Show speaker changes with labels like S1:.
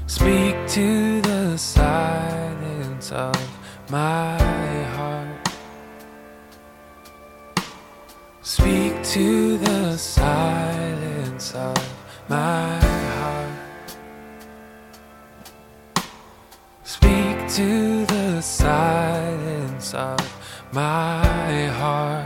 S1: Speak to the silence of my heart. Speak to the silence of my heart. Speak to the silence of my heart.